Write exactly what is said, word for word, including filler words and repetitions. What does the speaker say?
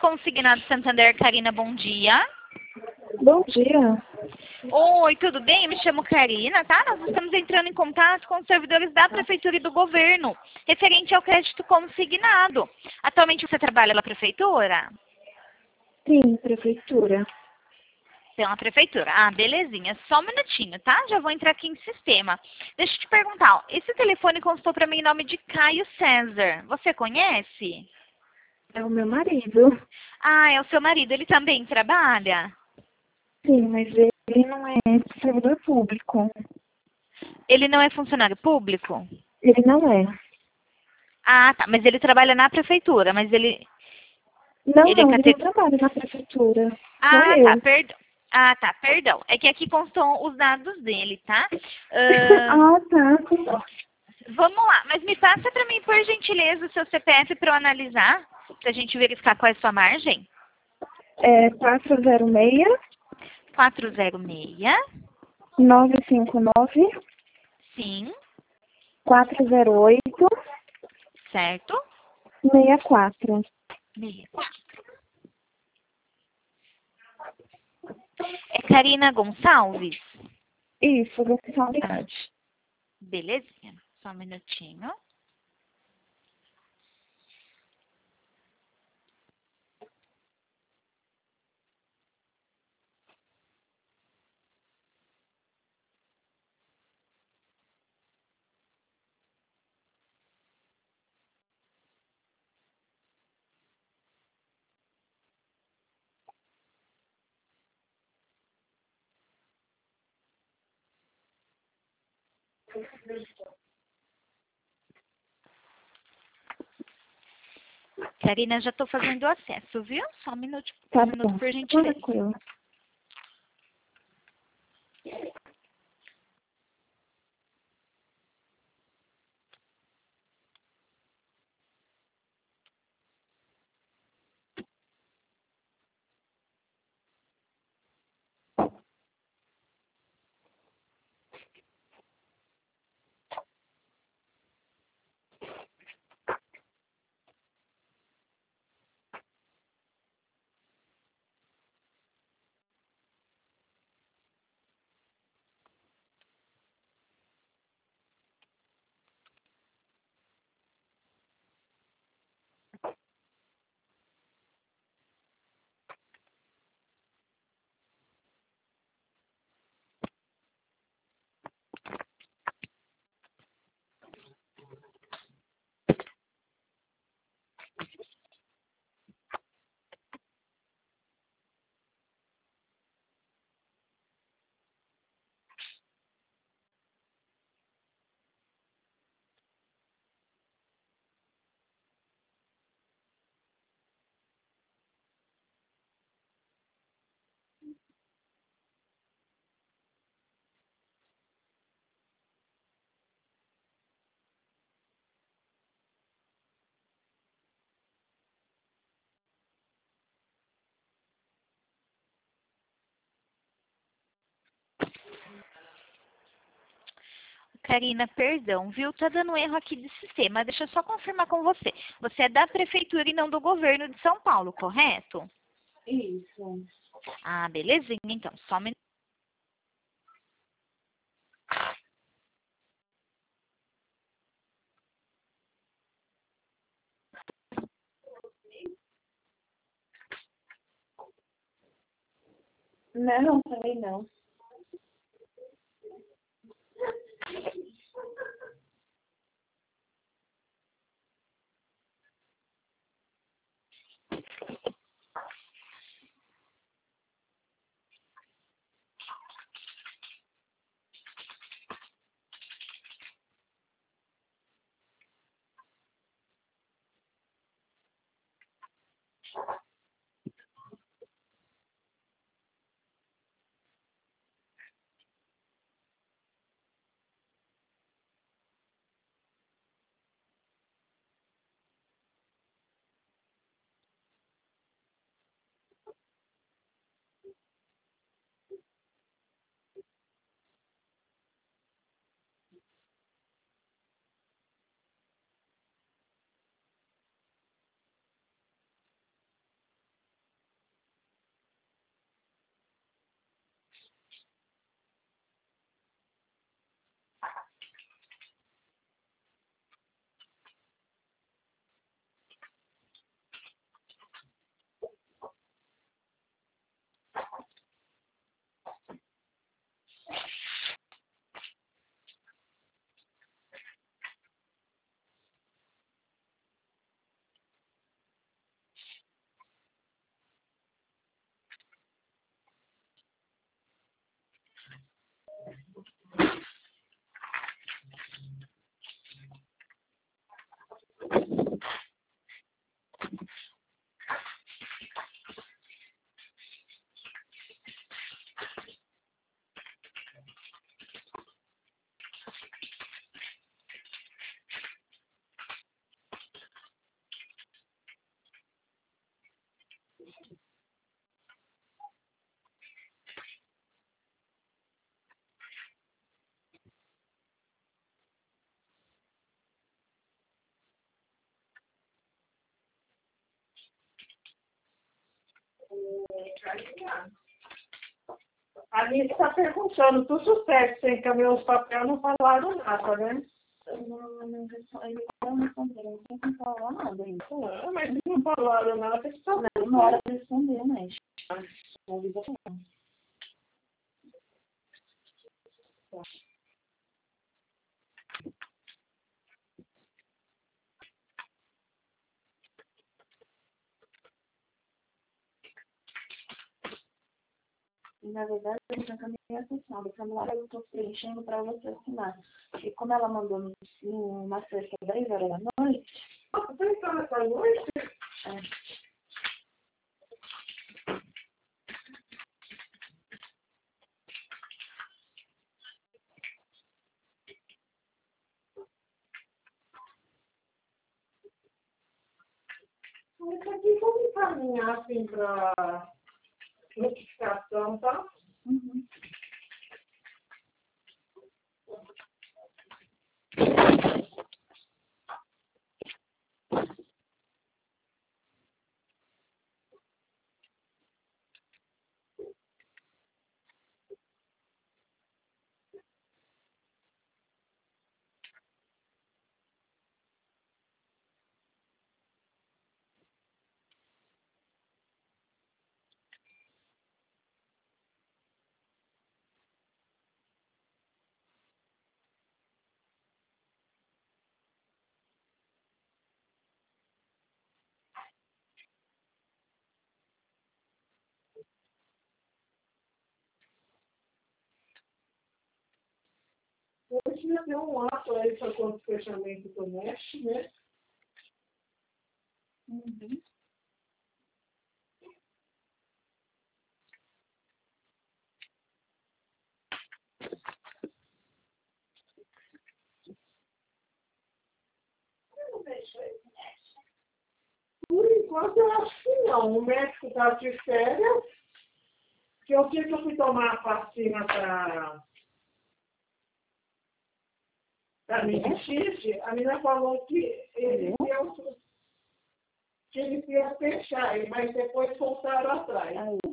Consignado Santander, Karina, bom dia. Bom dia. Oi, tudo bem? Me chamo Karina, tá? Nós estamos entrando em contato com os servidores da Prefeitura e do Governo, referente ao crédito consignado. Atualmente você trabalha na Prefeitura? Sim, prefeitura. Pela Prefeitura. Ah, belezinha. Só um minutinho, tá? Já vou entrar aqui em sistema. Deixa eu te perguntar, ó, esse telefone constou para mim em nome de Caio César. Você conhece? É o meu marido. Ah, é o seu marido. Ele também trabalha? Sim, mas ele não é servidor público. Ele não é funcionário público? Ele não é. Ah, tá. Mas ele trabalha na Prefeitura, mas ele... Não, Ele é não, ele não cate... trabalha na prefeitura. Sou Ah, tá. eu. Perdão. Ah, tá. Perdão. É que aqui constam os dados dele, tá? Ahn, Ah, tá. Vamos lá. Mas me passa para mim, por gentileza, o seu C P F para eu analisar, para a gente verificar qual é a sua margem. É quatro zero seis, quatro zero seis, nove cinco nove, sim, quatro zero oito, certo? seis quatro. sessenta e quatro. É Karina Gonçalves? Isso, Ah, responsabilidade. belezinha. Só um minutinho. Karina, já estou fazendo o acesso, viu? Só um minuto, um Tá minuto bom. por gentileza. Tranquilo. Karina, perdão, viu? Tá dando erro aqui de sistema. Deixa eu só confirmar com você. Você é da Prefeitura e não do Governo de São Paulo, correto? Isso. Ah, belezinha. Então, só um minuto. Não, também não. A Anitta está perguntando, tudo certo, sem encaminhar os papéis, não falaram nada, né? Não, não, ele não respondeu, não tem que falar nada ainda. Ah, mas não falaram nada, tem que saber. Não, uma hora de responder, mas não liga não. E, na verdade, eu já encaminhei a sessão. O formulário eu estou preenchendo para você assinar. E como ela mandou no, numa sexta, dez horas da noite... Nossa, você está nessa noite? É. Mas aqui vamos encaminhar assim para notificação, tá? Uhum. Hoje ia ter um ato aí para quando o fechamento do Mexe, né? Uhum. Por enquanto, eu acho que não. O médico está de férias, que eu tinha que eu fui tomar a vacina para a meningite, a menina falou que ele ia, que ele ia fechar, mas depois voltaram atrás. Aí.